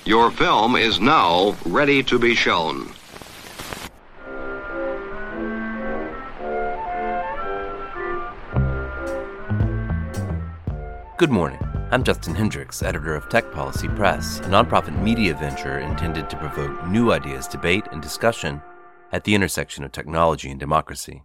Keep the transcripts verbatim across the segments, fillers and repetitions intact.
Your film is now ready to be shown. Good morning. I'm Justin Hendricks, editor of Tech Policy Press, a nonprofit media venture intended to provoke new ideas, debate, and discussion at the intersection of technology and democracy.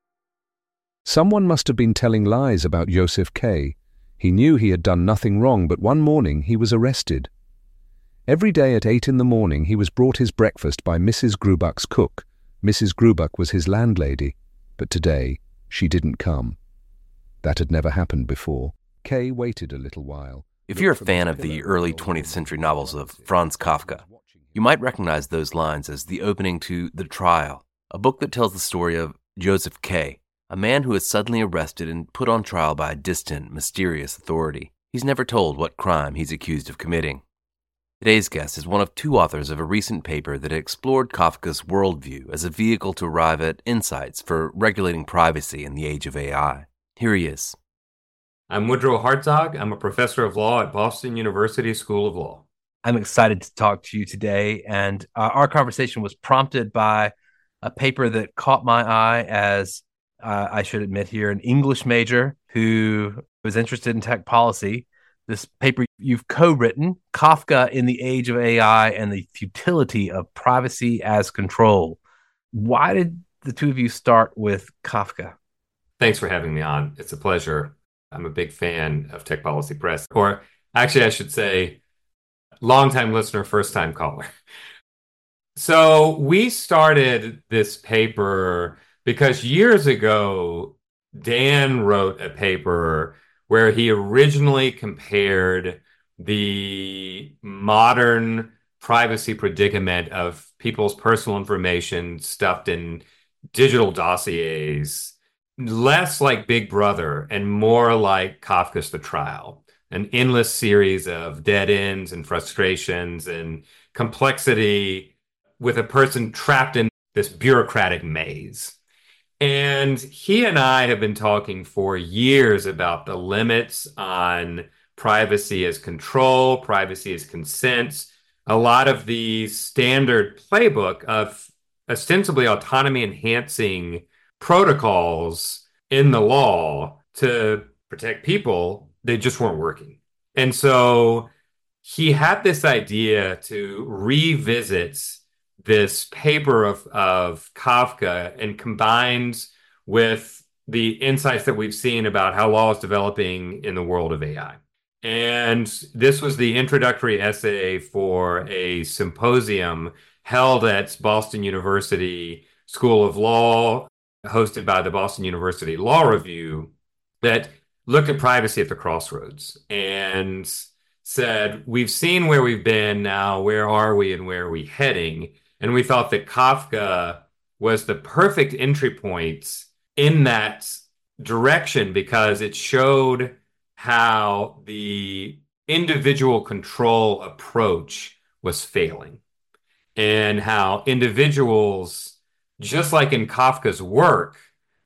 Someone must have been telling lies about Joseph K. He knew he had done nothing wrong, but one morning he was arrested. Every day at eight in the morning he was brought his breakfast by Missus Grubuck's cook. Missus Grubuck was his landlady, but today she didn't come. That had never happened before. Kay waited a little while. If you're a fan of the early twentieth century novels of Franz Kafka, you might recognize those lines as the opening to The Trial, a book that tells the story of Joseph K., a man who is suddenly arrested and put on trial by a distant, mysterious authority. He's never told what crime he's accused of committing. Today's guest is one of two authors of a recent paper that explored Kafka's worldview as a vehicle to arrive at insights for regulating privacy in the age of A I. Here he is. I'm Woodrow Hartzog. I'm a professor of law at Boston University School of Law. I'm excited to talk to you today, and uh, our conversation was prompted by a paper that caught my eye as, uh, I should admit here, an English major who was interested in tech policy. This paper you've co-written, Kafka in the Age of A I and the Futility of Privacy as Control. Why did the two of you start with Kafka? Thanks for having me on. It's a pleasure. I'm a big fan of Tech Policy Press, or actually I should say, longtime listener, first-time caller. So we started this paper because years ago, Dan wrote a paper where he originally compared the modern privacy predicament of people's personal information stuffed in digital dossiers, less like Big Brother and more like Kafka's The Trial, an endless series of dead ends and frustrations and complexity with a person trapped in this bureaucratic maze. And he and I have been talking for years about the limits on privacy as control, privacy as consent, a lot of the standard playbook of ostensibly autonomy-enhancing protocols in the law to protect people, they just weren't working. And so he had this idea to revisit this paper of, of Kafka and combined with the insights that we've seen about how law is developing in the world of A I. And this was the introductory essay for a symposium held at Boston University School of Law, hosted by the Boston University Law Review, that looked at privacy at the crossroads and said, we've seen where we've been, now where are we and where are we heading? And we thought that Kafka was the perfect entry point in that direction because it showed how the individual control approach was failing and how individuals, just like in Kafka's work,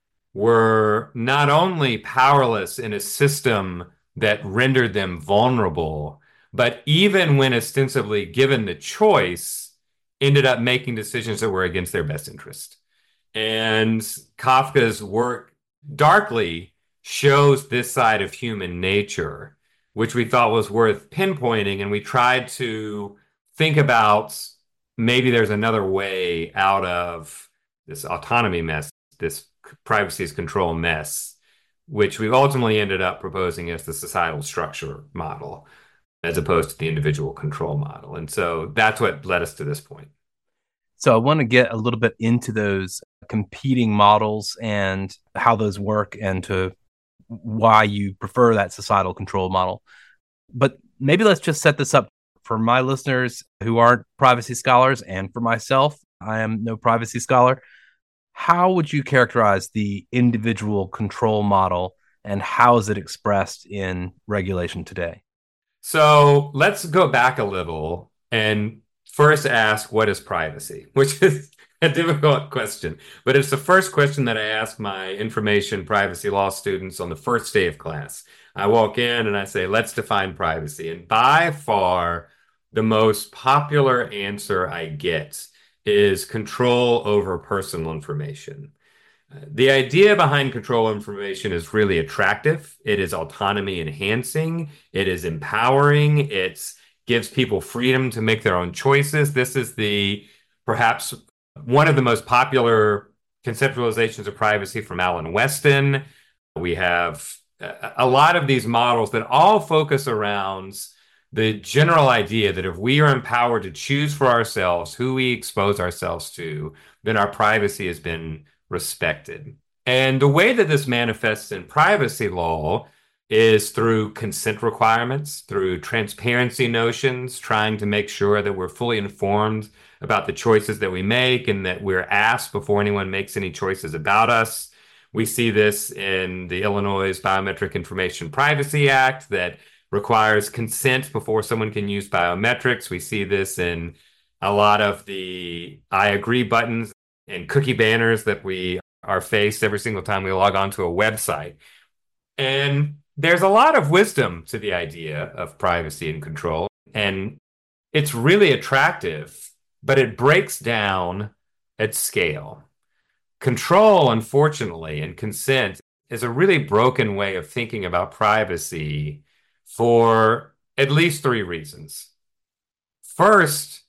were not only powerless in a system that rendered them vulnerable, but even when ostensibly given the choice, ended up making decisions that were against their best interest. And Kafka's work darkly shows this side of human nature, which we thought was worth pinpointing. And we tried to think about maybe there's another way out of this autonomy mess, this privacy as control mess, which we've ultimately ended up proposing as the societal structure model, as opposed to the individual control model. And so that's what led us to this point. So I want to get a little bit into those competing models and how those work and to why you prefer that societal control model. But maybe let's just set this up for my listeners who aren't privacy scholars, and for myself, I am no privacy scholar. How would you characterize the individual control model, and how is it expressed in regulation today? So let's go back a little and first ask, what is privacy? Which is a difficult question, but it's the first question that I ask my information privacy law students on the first day of class. I walk in and I say, let's define privacy. And by far, the most popular answer I get is control over personal information. Uh, The idea behind control information is really attractive. It is autonomy enhancing. It is empowering. It gives people freedom to make their own choices. This is the perhaps one of the most popular conceptualizations of privacy from Alan Weston. We have a a lot of these models that all focus around the general idea that if we are empowered to choose for ourselves who we expose ourselves to, then our privacy has been respected. And the way that this manifests in privacy law is through consent requirements, through transparency notions, trying to make sure that we're fully informed about the choices that we make and that we're asked before anyone makes any choices about us. We see this in the Illinois Biometric Information Privacy Act that requires consent before someone can use biometrics. We see this in a lot of the I agree buttons and cookie banners that we are faced every single time we log on to a website. And there's a lot of wisdom to the idea of privacy and control, and it's really attractive, but it breaks down at scale. Control, unfortunately, and consent is a really broken way of thinking about privacy for at least three reasons. First,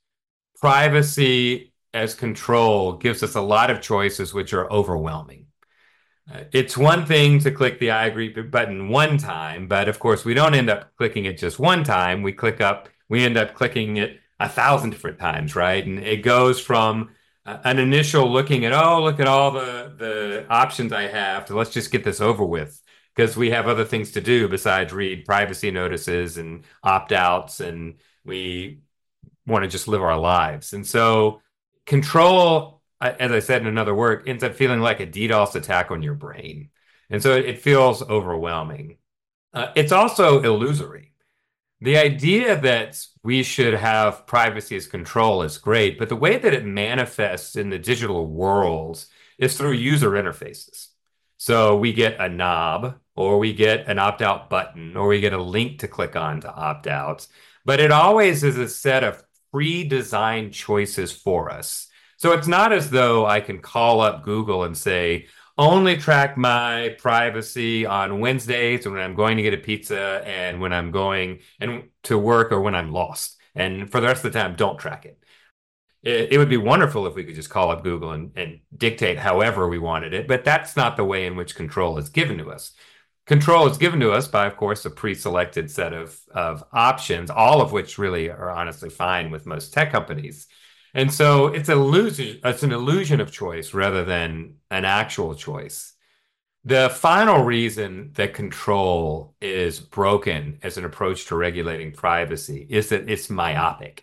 privacy as control gives us a lot of choices which are overwhelming. Uh, it's one thing to click the I agree button one time, but of course we don't end up clicking it just one time. We click up, we end up clicking it a thousand different times, right? And it goes from uh, an initial looking at, oh, look at all the, the options I have to let's just get this over with because we have other things to do besides read privacy notices and opt-outs, and we want to just live our lives. And so control, as I said in another work, ends up feeling like a DDoS attack on your brain. And so it feels overwhelming. Uh, it's also illusory. The idea that we should have privacy as control is great, but the way that it manifests in the digital world is through user interfaces. So we get a knob, or we get an opt-out button, or we get a link to click on to opt out. But it always is a set of pre-designed choices for us. So it's not as though I can call up Google and say, only track my privacy on Wednesdays when I'm going to get a pizza and when I'm going and to work or when I'm lost. And for the rest of the time, don't track it. It, it would be wonderful if we could just call up Google and, and dictate however we wanted it, but that's not the way in which control is given to us. Control is given to us by, of course, a pre-selected set of, of options, all of which really are honestly fine with most tech companies. And so it's, illusion, it's an illusion of choice rather than an actual choice. The final reason that control is broken as an approach to regulating privacy is that it's myopic.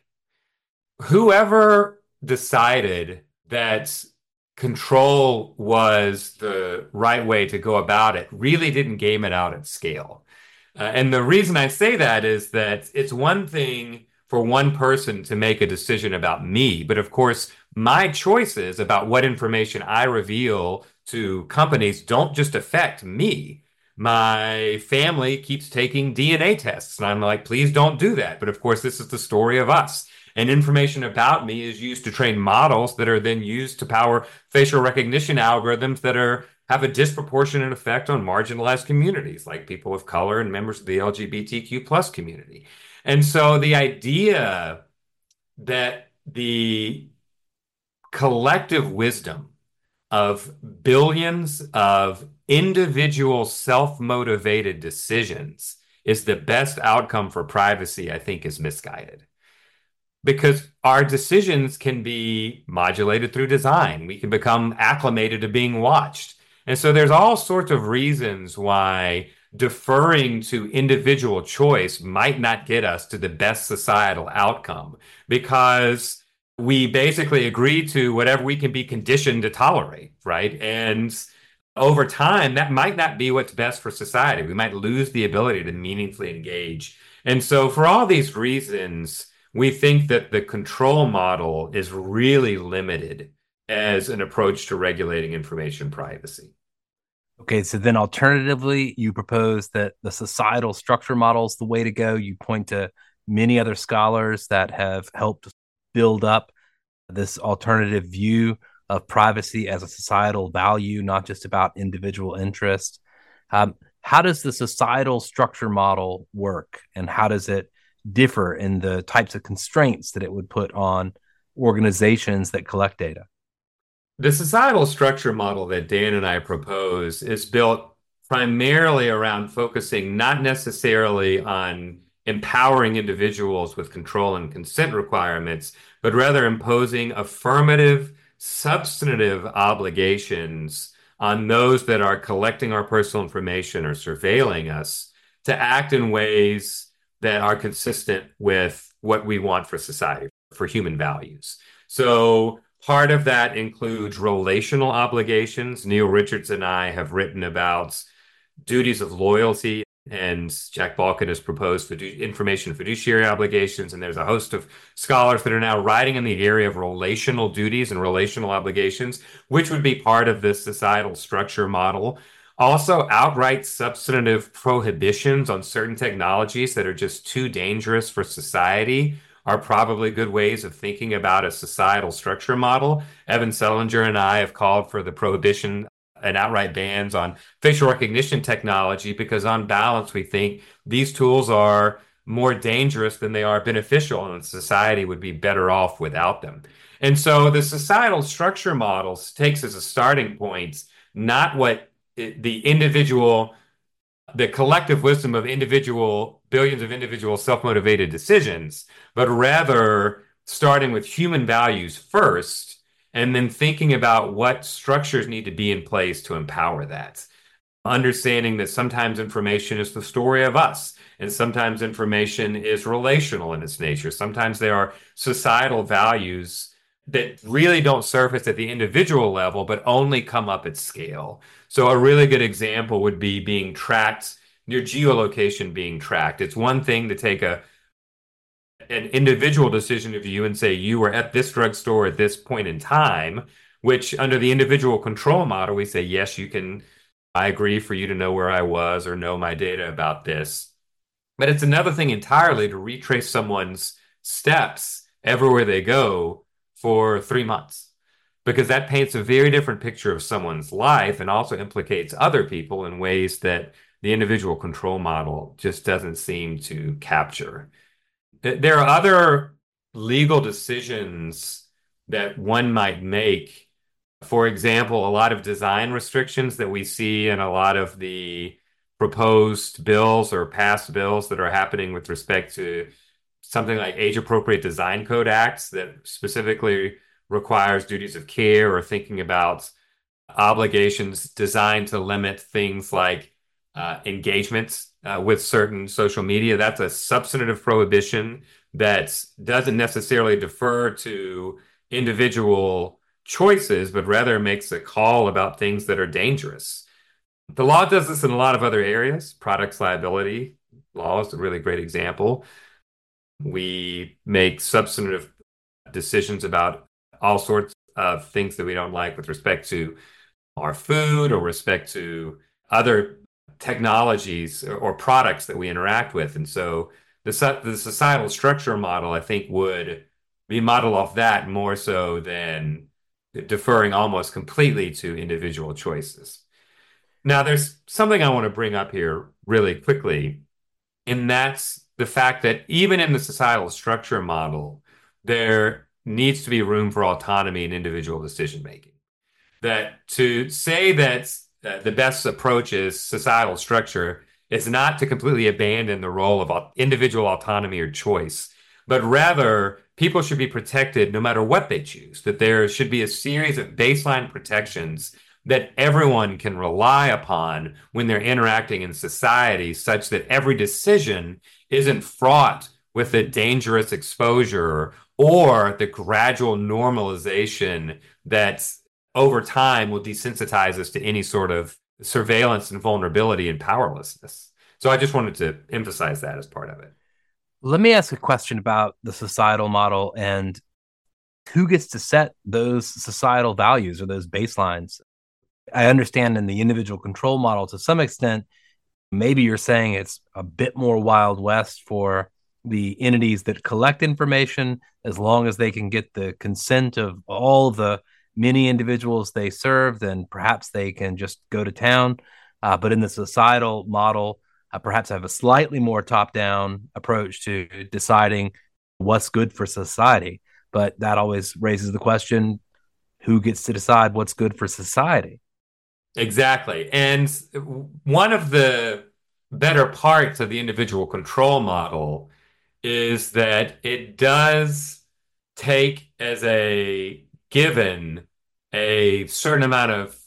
Whoever decided that control was the right way to go about it really didn't game it out at scale. Uh, and the reason I say that is that it's one thing for one person to make a decision about me, but of course, my choices about what information I reveal to companies don't just affect me. My family keeps taking D N A tests, and I'm like, please don't do that. But of course, this is the story of us. And information about me is used to train models that are then used to power facial recognition algorithms that are have a disproportionate effect on marginalized communities, like people of color and members of the L G B T Q plus community. And so the idea that the collective wisdom of billions of individual self-motivated decisions is the best outcome for privacy, I think, is misguided. Because our decisions can be modulated through design. We can become acclimated to being watched. And so there's all sorts of reasons why deferring to individual choice might not get us to the best societal outcome, because we basically agree to whatever we can be conditioned to tolerate, right? And over time, that might not be what's best for society. We might lose the ability to meaningfully engage. And so for all these reasons, we think that the control model is really limited as an approach to regulating information privacy. Okay, so then alternatively, you propose that the societal structure model is the way to go. You point to many other scholars that have helped build up this alternative view of privacy as a societal value, not just about individual interest. Um, how does the societal structure model work, and how does it differ in the types of constraints that it would put on organizations that collect data? The societal structure model that Dan and I propose is built primarily around focusing not necessarily on empowering individuals with control and consent requirements, but rather imposing affirmative, substantive obligations on those that are collecting our personal information or surveilling us to act in ways that are consistent with what we want for society, for human values. So part of that includes relational obligations. Neil Richards and I have written about duties of loyalty, and Jack Balkin has proposed fidu- information fiduciary obligations, and there's a host of scholars that are now writing in the area of relational duties and relational obligations, which would be part of this societal structure model. Also, outright substantive prohibitions on certain technologies that are just too dangerous for society are probably good ways of thinking about a societal structure model. Evan Selinger and I have called for the prohibition and outright bans on facial recognition technology because on balance, we think these tools are more dangerous than they are beneficial, and society would be better off without them. And so the societal structure models takes as a starting point, not what the individual, the collective wisdom of individual, billions of individual self-motivated decisions, but rather starting with human values first, and then thinking about what structures need to be in place to empower that. Understanding that sometimes information is the story of us, and sometimes information is relational in its nature. Sometimes there are societal values that really don't surface at the individual level, but only come up at scale. So a really good example would be being tracked, your geolocation being tracked. It's one thing to take a an individual decision of you and say you were at this drugstore at this point in time, which under the individual control model, we say, yes, you can, I agree for you to know where I was or know my data about this. But it's another thing entirely to retrace someone's steps everywhere they go for three months, because that paints a very different picture of someone's life and also implicates other people in ways that the individual control model just doesn't seem to capture. There are other legal decisions that one might make. For example, a lot of design restrictions that we see in a lot of the proposed bills or past bills that are happening with respect to something like age-appropriate design code acts that specifically requires duties of care or thinking about obligations designed to limit things like uh, engagements uh, with certain social media. That's a substantive prohibition that doesn't necessarily defer to individual choices, but rather makes a call about things that are dangerous. The law does this in a lot of other areas. Products liability law is a really great example. We make substantive decisions about all sorts of things that we don't like with respect to our food or respect to other technologies or, or products that we interact with. And so the, the societal structure model, I think, would be modeled off that more so than deferring almost completely to individual choices. Now, there's something I want to bring up here really quickly, and that's the fact that even in the societal structure model, there needs to be room for autonomy and individual decision-making. That to say that uh, the best approach is societal structure is not to completely abandon the role of individual autonomy or choice, but rather people should be protected no matter what they choose, that there should be a series of baseline protections that everyone can rely upon when they're interacting in society, such that every decision isn't fraught with a dangerous exposure or the gradual normalization that over time will desensitize us to any sort of surveillance and vulnerability and powerlessness. So I just wanted to emphasize that as part of it. Let me ask a question about the societal model and who gets to set those societal values or those baselines. I understand in the individual control model to some extent, maybe you're saying it's a bit more Wild West for the entities that collect information, as long as they can get the consent of all the many individuals they serve, then perhaps they can just go to town. Uh, but in the societal model, uh, perhaps have a slightly more top-down approach to deciding what's good for society. But that always raises the question, who gets to decide what's good for society? Exactly. And one of the better parts of the individual control model is that it does take as a given a certain amount of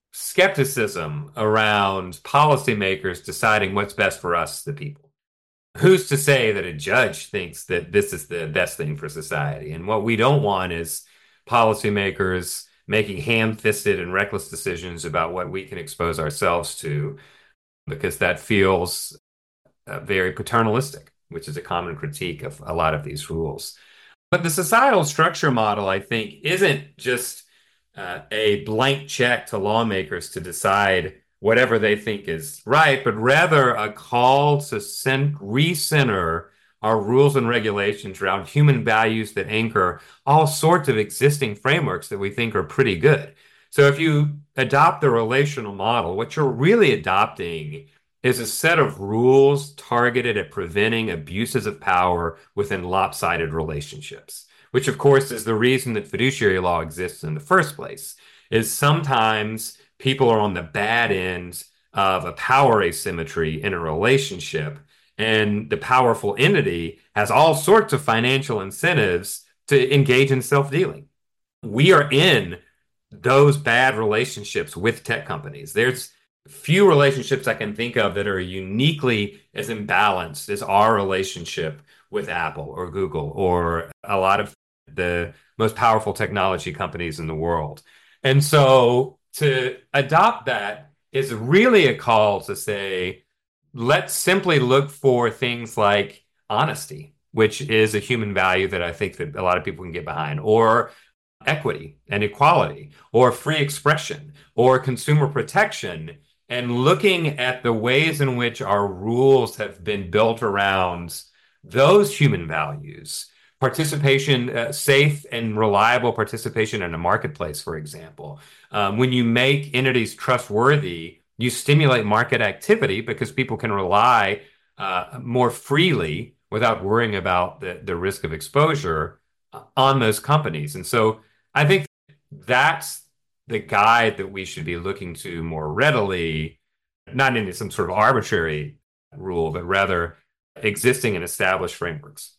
skepticism around policymakers deciding what's best for us, the people. Who's to say that a judge thinks that this is the best thing for society? And what we don't want is policymakers making ham-fisted and reckless decisions about what we can expose ourselves to, because that feels uh, very paternalistic, which is a common critique of a lot of these rules. But the societal structure model, I think, isn't just uh, a blank check to lawmakers to decide whatever they think is right, but rather a call to cent- recenter our rules and regulations around human values that anchor all sorts of existing frameworks that we think are pretty good. So if you adopt the relational model, what you're really adopting is a set of rules targeted at preventing abuses of power within lopsided relationships, which of course is the reason that fiduciary law exists in the first place, is sometimes people are on the bad end of a power asymmetry in a relationship, and the powerful entity has all sorts of financial incentives to engage in self-dealing. We are in those bad relationships with tech companies. There's few relationships I can think of that are uniquely as imbalanced as our relationship with Apple or Google or a lot of the most powerful technology companies in the world. And so to adopt that is really a call to say, let's simply look for things like honesty, which is a human value that I think that a lot of people can get behind, or equity and equality, or free expression, or consumer protection, and looking at the ways in which our rules have been built around those human values. Participation, uh, safe and reliable participation in a marketplace, for example. Um, when you make entities trustworthy, you stimulate market activity because people can rely uh, more freely without worrying about the, the risk of exposure on those companies. And so I think that's the guide that we should be looking to more readily, not into some sort of arbitrary rule, but rather existing and established frameworks.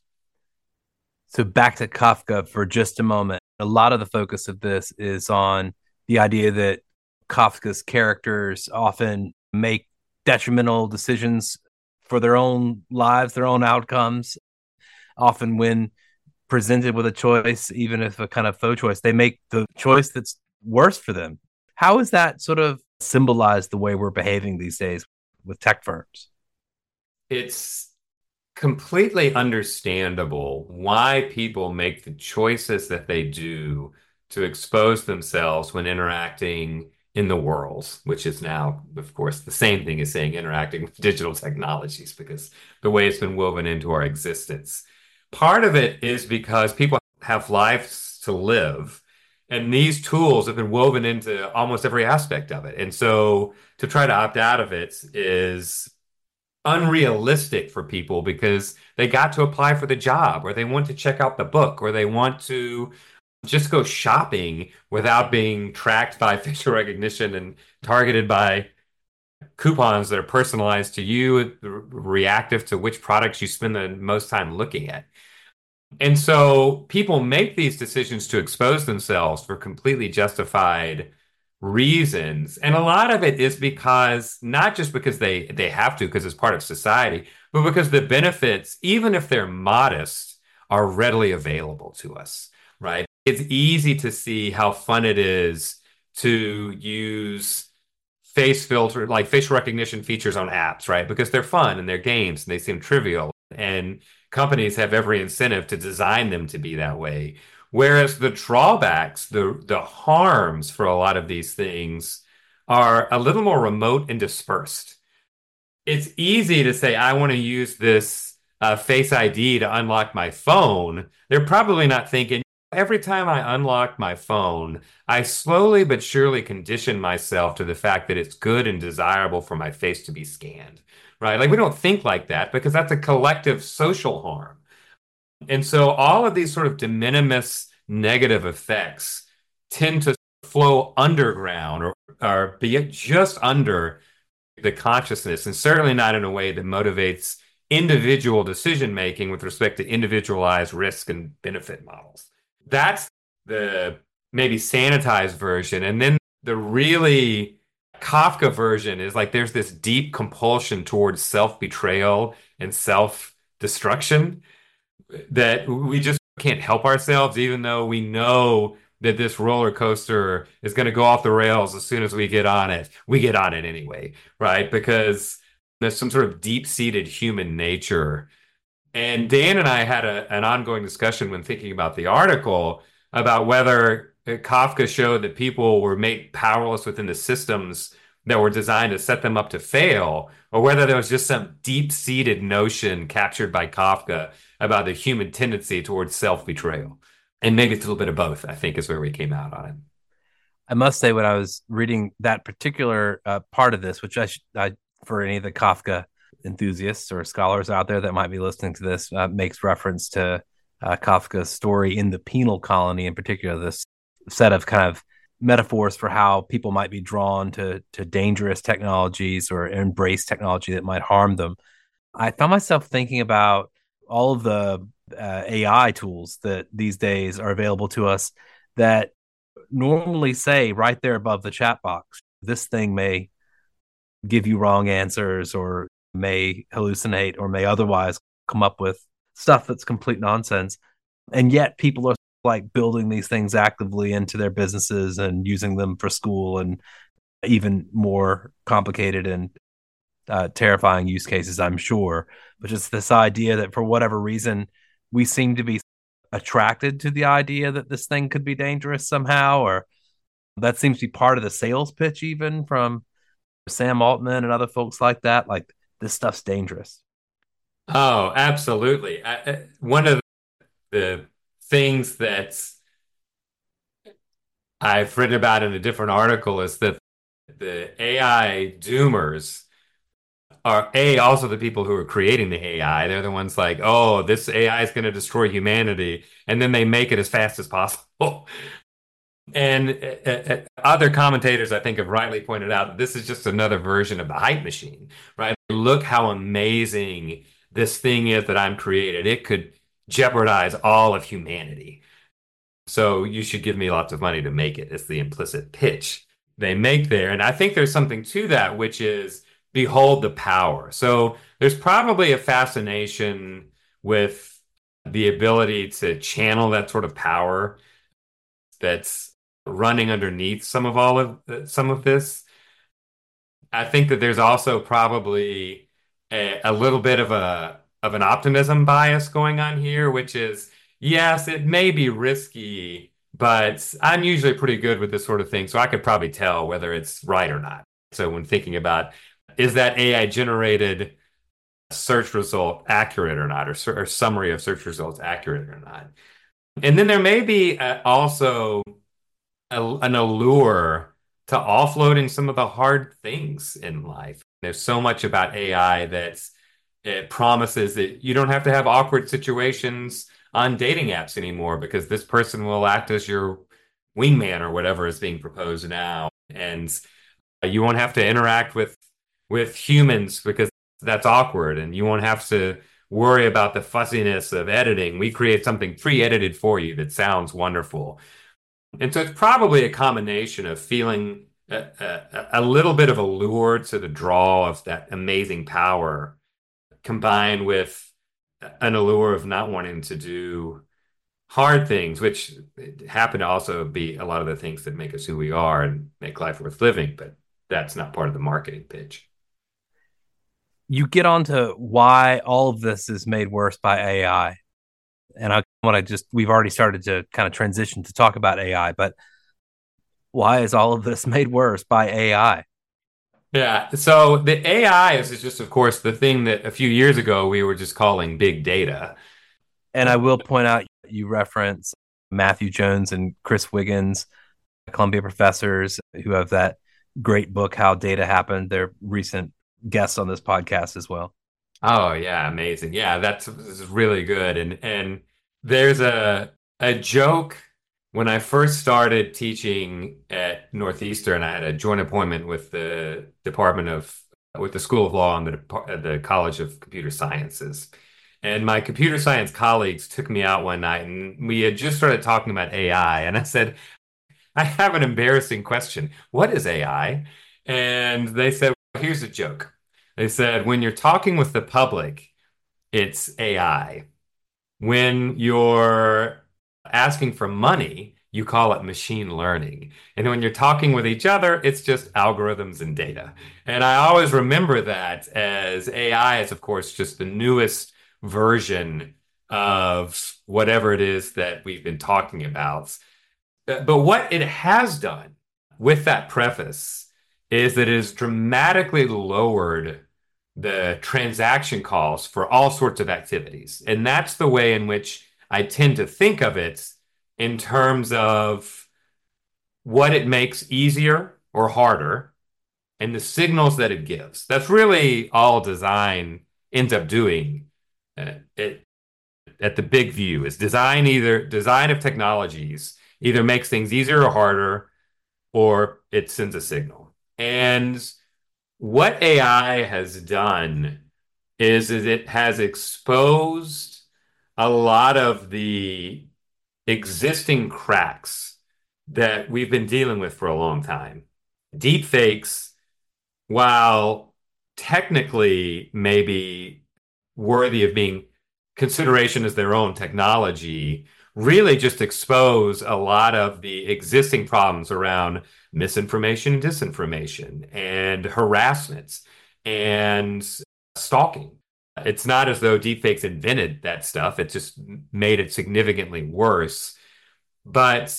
So back to Kafka for just a moment. A lot of the focus of this is on the idea that Kafka's characters often make detrimental decisions for their own lives, their own outcomes. Often when presented with a choice, even if a kind of faux choice, they make the choice that's worse for them. How is that sort of symbolized the way we're behaving these days with tech firms? It's completely understandable why people make the choices that they do to expose themselves when interacting in the world, which is now, of course, the same thing as saying interacting with digital technologies, because the way it's been woven into our existence. Part of it is because people have lives to live, and these tools have been woven into almost every aspect of it. And so to try to opt out of it is unrealistic for people because they got to apply for the job, or they want to check out the book, or they want to just go shopping without being tracked by facial recognition and targeted by coupons that are personalized to you, reactive to which products you spend the most time looking at. And so people make these decisions to expose themselves for completely justified reasons. And a lot of it is because, not just because they, they have to, because it's part of society, but because the benefits, even if they're modest, are readily available to us, right? It's easy to see how fun it is to use face filter, like facial recognition features on apps, right? Because they're fun and they're games and they seem trivial. And companies have every incentive to design them to be that way. Whereas the drawbacks, the, the harms for a lot of these things are a little more remote and dispersed. It's easy to say, I want to use this uh, Face I D to unlock my phone, they're probably not thinking, every time I unlock my phone, I slowly but surely condition myself to the fact that it's good and desirable for my face to be scanned, right? Like we don't think like that because that's a collective social harm. And so all of these sort of de minimis negative effects tend to flow underground or, or be just under the consciousness, and certainly not in a way that motivates individual decision making with respect to individualized risk and benefit models. That's the maybe sanitized version. And then the really Kafka version is like there's this deep compulsion towards self-betrayal and self-destruction that we just can't help ourselves, even though we know that this roller coaster is going to go off the rails as soon as we get on it. We get on it anyway, right? Because there's some sort of deep-seated human nature. And Dan and I had a, an ongoing discussion when thinking about the article about whether Kafka showed that people were made powerless within the systems that were designed to set them up to fail, or whether there was just some deep-seated notion captured by Kafka about the human tendency towards self-betrayal. And maybe it's a little bit of both, I think, is where we came out on it. I must say, when I was reading that particular uh, part of this, which I, sh- I, for any of the Kafka enthusiasts or scholars out there that might be listening to this, uh, makes reference to uh, Kafka's story in the penal colony, in particular, this set of kind of metaphors for how people might be drawn to, to dangerous technologies or embrace technology that might harm them. I found myself thinking about all of the uh, A I tools that these days are available to us that normally say right there above the chat box, this thing may give you wrong answers or may hallucinate or may otherwise come up with stuff that's complete nonsense. And yet people are like building these things actively into their businesses and using them for school and even more complicated and uh, terrifying use cases, I'm sure. But just this idea that for whatever reason, we seem to be attracted to the idea that this thing could be dangerous somehow, or that seems to be part of the sales pitch, even from Sam Altman and other folks like that. Like, this stuff's dangerous. Oh, absolutely. I, one of the things that I've written about in a different article is that the A I doomers are A, also the people who are creating the A I. They're the ones like, oh, this A I is going to destroy humanity. And then they make it as fast as possible. And uh, uh, other commentators, I think, have rightly pointed out that this is just another version of the hype machine, right? Look how amazing this thing is that I'm created. It could jeopardize all of humanity. So you should give me lots of money to make it. It's the implicit pitch they make there. And I think there's something to that, which is behold the power. So there's probably a fascination with the ability to channel that sort of power that's running underneath some of all of some of this. I think that there's also probably a, a little bit of a of an optimism bias going on here, which is, yes, it may be risky, but I'm usually pretty good with this sort of thing, so I could probably tell whether it's right or not. So when thinking about, is that A I generated search result accurate or not, or, or summary of search results accurate or not? And then there may be uh, also a, an allure to offloading some of the hard things in life. There's so much about A I that it promises that you don't have to have awkward situations on dating apps anymore because this person will act as your wingman or whatever is being proposed now. And you won't have to interact with, with humans because that's awkward, and you won't have to worry about the fuzziness of editing. We create something pre-edited for you that sounds wonderful. And so it's probably a combination of feeling a, a, a little bit of a lure to the draw of that amazing power, combined with an allure of not wanting to do hard things, which happen to also be a lot of the things that make us who we are and make life worth living, but that's not part of the marketing pitch. You get onto why all of this is made worse by A I. And I want to just, we've already started to kind of transition to talk about A I, but why is all of this made worse by A I? Yeah. So the A I is just, of course, the thing that a few years ago we were just calling big data. And I will point out you reference Matthew Jones and Chris Wiggins, Columbia professors who have that great book, How Data Happened. They're recent guests on this podcast as well. Oh yeah, amazing. Yeah, that's this is really good. And and there's a a joke when I first started teaching at Northeastern. I had a joint appointment with the Department of with the School of Law and the Depart- the College of Computer Sciences. And my computer science colleagues took me out one night and we had just started talking about A I. And I said, I have an embarrassing question. What is A I? And they said, well, here's a joke. They said, when you're talking with the public, it's A I. When you're asking for money, you call it machine learning. And when you're talking with each other, it's just algorithms and data. And I always remember that as A I is, of course, just the newest version of whatever it is that we've been talking about. But what it has done with that preface is that it has dramatically lowered the transaction costs for all sorts of activities. And that's the way in which I tend to think of it in terms of what it makes easier or harder and the signals that it gives. That's really all design ends up doing. Uh, it, at the big view is design either design of technologies either makes things easier or harder, or it sends a signal. And what A I has done is, is it has exposed a lot of the existing cracks that we've been dealing with for a long time. Deepfakes, while technically maybe worthy of being consideration as their own technology, really just expose a lot of the existing problems around misinformation and disinformation and harassment and stalking. It's not as though deepfakes invented that stuff. It just made it significantly worse. But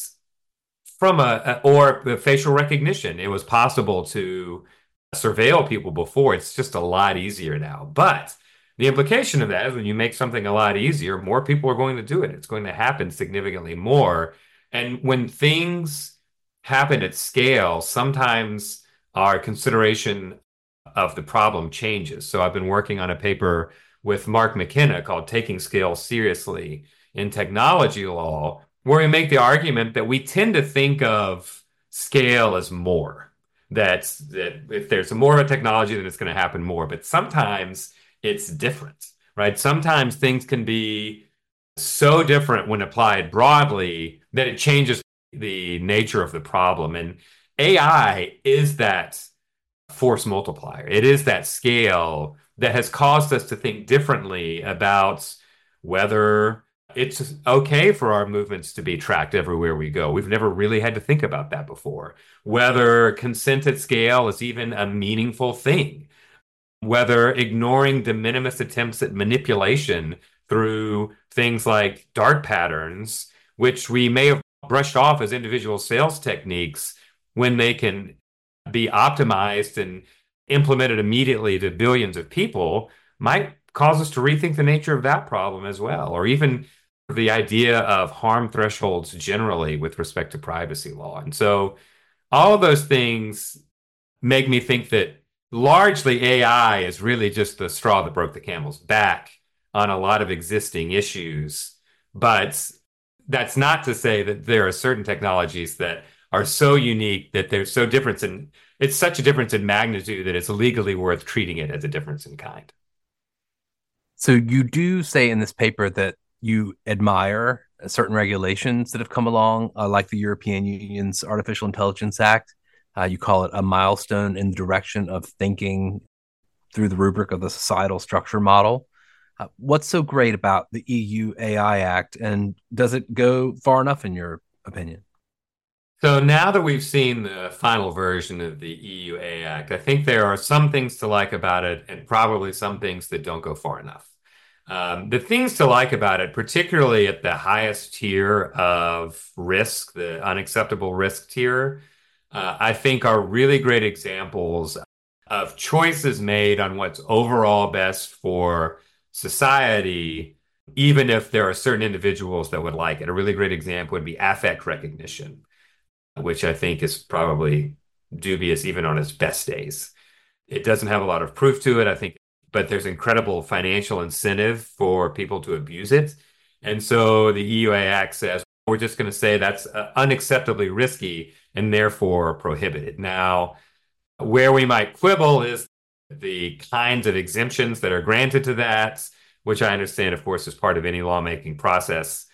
from a, or the facial recognition, it was possible to surveil people before. It's just a lot easier now. But the implication of that is when you make something a lot easier, more people are going to do it. It's going to happen significantly more. And when things happen at scale, sometimes our consideration of the problem changes. So I've been working on a paper with Mark McKenna called Taking Scale Seriously in Technology Law, where we make the argument that we tend to think of scale as more. That's, that if there's more of a technology, then it's going to happen more. But sometimes it's different, right? Sometimes things can be so different when applied broadly that it changes the nature of the problem. And A I is that force multiplier. It is that scale that has caused us to think differently about whether it's okay for our movements to be tracked everywhere we go. We've never really had to think about that before. Whether consent at scale is even a meaningful thing. Whether ignoring de minimis attempts at manipulation through things like dark patterns, which we may have brushed off as individual sales techniques, when they can be optimized and implemented immediately to billions of people, might cause us to rethink the nature of that problem as well, or even the idea of harm thresholds generally with respect to privacy law. And so all of those things make me think that largely A I is really just the straw that broke the camel's back on a lot of existing issues. But that's not to say that there are certain technologies that are so unique that they're so different, and it's such a difference in magnitude that it's legally worth treating it as a difference in kind. So you do say in this paper that you admire certain regulations that have come along, uh, like the European Union's Artificial Intelligence Act. Uh, you call it a milestone in the direction of thinking through the rubric of the societal structure model. Uh, what's so great about the E U A I Act, and does it go far enough in your opinion? So now that we've seen the final version of the E U A I Act, I think there are some things to like about it and probably some things that don't go far enough. Um, the things to like about it, particularly at the highest tier of risk, the unacceptable risk tier, uh, I think are really great examples of choices made on what's overall best for society, even if there are certain individuals that would like it. A really great example would be affect recognition, which I think is probably dubious even on its best days. It doesn't have a lot of proof to it, I think, but there's incredible financial incentive for people to abuse it. And so the E U A Act says, we're just going to say that's uh, unacceptably risky and therefore prohibited. Now, where we might quibble is the kinds of exemptions that are granted to that, which I understand, of course, is part of any lawmaking process.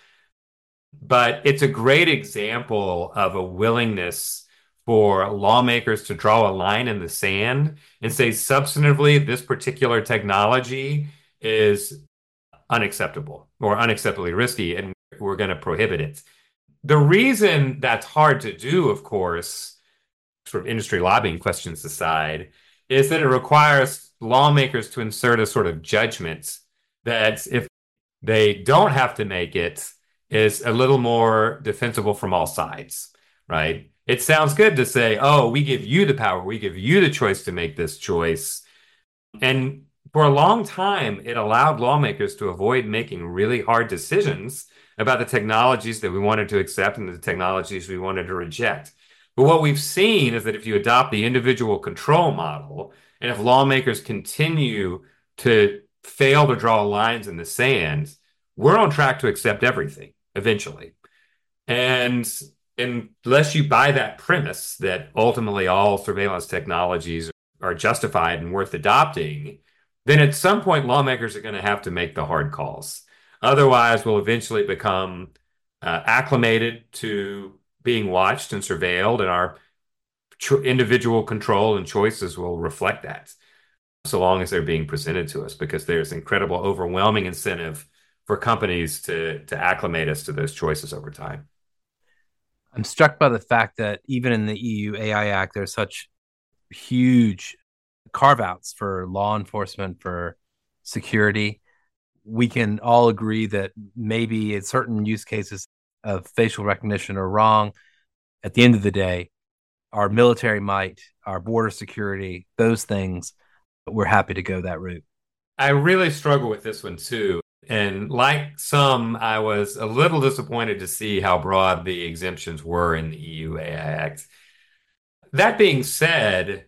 But it's a great example of a willingness for lawmakers to draw a line in the sand and say, substantively, this particular technology is unacceptable or unacceptably risky, and we're going to prohibit it. The reason that's hard to do, of course, sort of industry lobbying questions aside, is that it requires lawmakers to insert a sort of judgment that if they don't have to make it, is a little more defensible from all sides, right? It sounds good to say, oh, we give you the power, we give you the choice to make this choice. And for a long time, it allowed lawmakers to avoid making really hard decisions about the technologies that we wanted to accept and the technologies we wanted to reject. But what we've seen is that if you adopt the individual control model, and if lawmakers continue to fail to draw lines in the sand, we're on track to accept everything eventually. And unless you buy that premise that ultimately all surveillance technologies are justified and worth adopting, then at some point lawmakers are going to have to make the hard calls. Otherwise, we'll eventually become uh, acclimated to being watched and surveilled, and our cho- individual control and choices will reflect that, so long as they're being presented to us, because there's incredible, overwhelming incentive for companies to, to acclimate us to those choices over time. I'm struck by the fact that even in the E U A I Act, there's such huge carve-outs for law enforcement, for security. We can all agree that maybe in certain use cases of facial recognition are wrong. At the end of the day, our military might, our border security, those things, we're happy to go that route. I really struggle with this one too. And like some, I was a little disappointed to see how broad the exemptions were in the E U A I Act. That being said,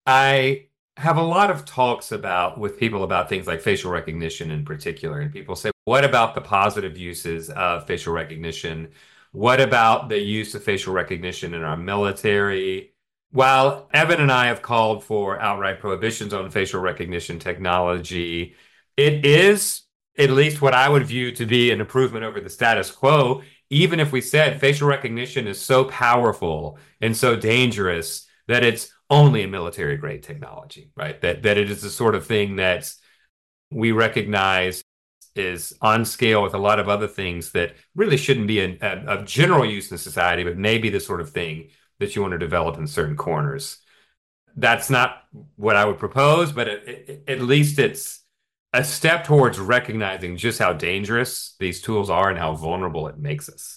I have a lot of talks about with people about things like facial recognition in particular. And people say, what about the positive uses of facial recognition? What about the use of facial recognition in our military? While Evan and I have called for outright prohibitions on facial recognition technology, it is at least what I would view to be an improvement over the status quo, even if we said facial recognition is so powerful and so dangerous that it's only a military-grade technology, right? That that it is the sort of thing that we recognize is on scale with a lot of other things that really shouldn't be a, a, a general use in society, but maybe the sort of thing that you want to develop in certain corners. That's not what I would propose, but it, it, at least it's a step towards recognizing just how dangerous these tools are and how vulnerable it makes us.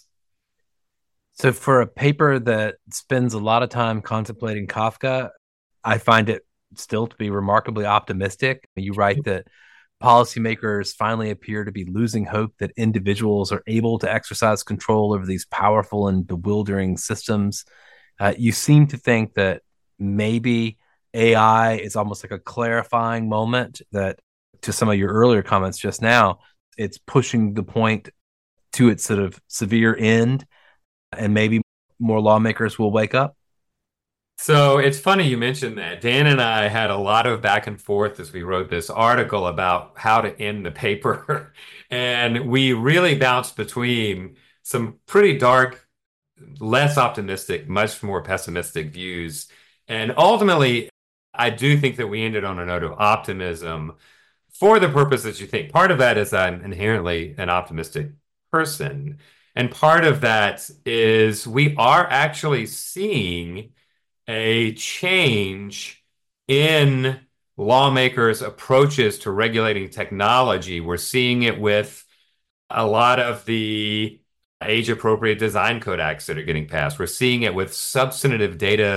So for a paper that spends a lot of time contemplating Kafka, I find it still to be remarkably optimistic. You write that policymakers finally appear to be losing hope that individuals are able to exercise control over these powerful and bewildering systems. Uh, you seem to think that maybe A I is almost like a clarifying moment, that to some of your earlier comments just now, it's pushing the point to its sort of severe end, and maybe more lawmakers will wake up? So it's funny you mentioned that. Dan and I had a lot of back and forth as we wrote this article about how to end the paper. And we really bounced between some pretty dark, less optimistic, much more pessimistic views. And ultimately, I do think that we ended on a note of optimism for the purpose that you think. Part of that is I'm inherently an optimistic person. And part of that is we are actually seeing a change in lawmakers' approaches to regulating technology. We're seeing it with a lot of the age-appropriate design code acts that are getting passed. We're seeing it with substantive data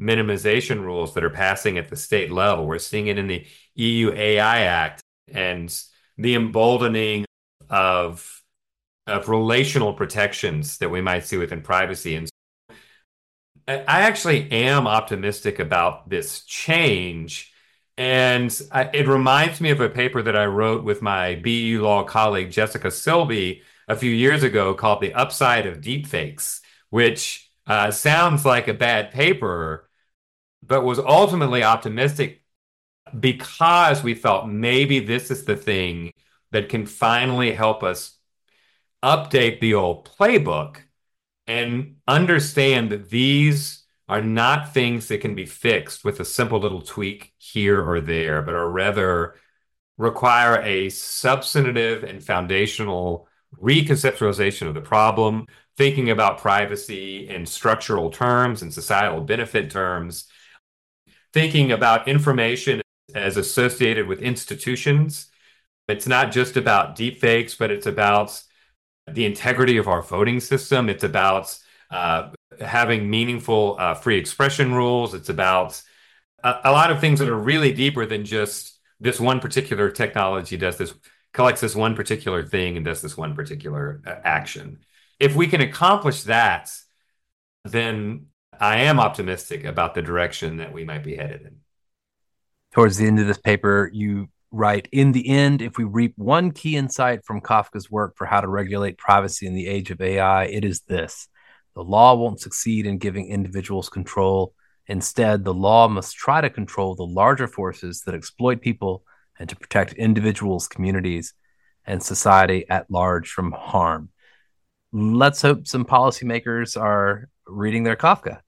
minimization rules that are passing at the state level. We're seeing it in the E U A I Act and the emboldening of, of relational protections that we might see within privacy. And so I actually am optimistic about this change. And I, it reminds me of a paper that I wrote with my B U Law colleague, Jessica Silby, a few years ago called The Upside of Deepfakes, which uh, sounds like a bad paper, but was ultimately optimistic because we felt maybe this is the thing that can finally help us update the old playbook and understand that these are not things that can be fixed with a simple little tweak here or there, but are rather require a substantive and foundational reconceptualization of the problem, thinking about privacy in structural terms and societal benefit terms, thinking about information as associated with institutions. It's not just about deepfakes, but it's about the integrity of our voting system. It's about uh, having meaningful uh, free expression rules. It's about a, a lot of things that are really deeper than just this one particular technology does this, collects this one particular thing and does this one particular uh, action. If we can accomplish that, then I am optimistic about the direction that we might be headed in. Towards the end of this paper, you write, in the end, if we reap one key insight from Kafka's work for how to regulate privacy in the age of A I, it is this: the law won't succeed in giving individuals control. Instead, the law must try to control the larger forces that exploit people and to protect individuals, communities, and society at large from harm. Let's hope some policymakers are reading their Kafka.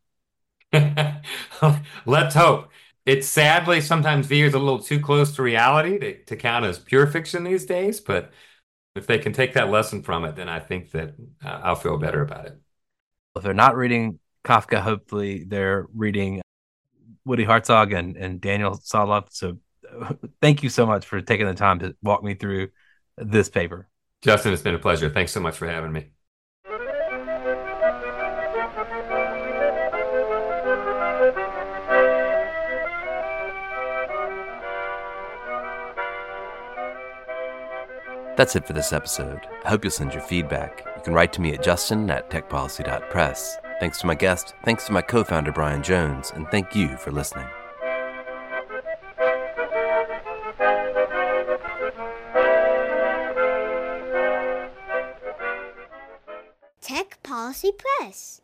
Let's hope. It sadly sometimes veers a little too close to reality to, to count as pure fiction these days, but if they can take that lesson from it, then I think that uh, I'll feel better about it. If they're not reading Kafka, hopefully they're reading Woody Hartzog and, and Daniel Soloff. So thank you so much for taking the time to walk me through this paper. Justin, it's been a pleasure. Thanks so much for having me. That's it for this episode. I hope you'll send your feedback. You can write to me at justin at tech policy dot press. Thanks to my guest, thanks to my co-founder Brian Jones, and thank you for listening. Tech Policy Press.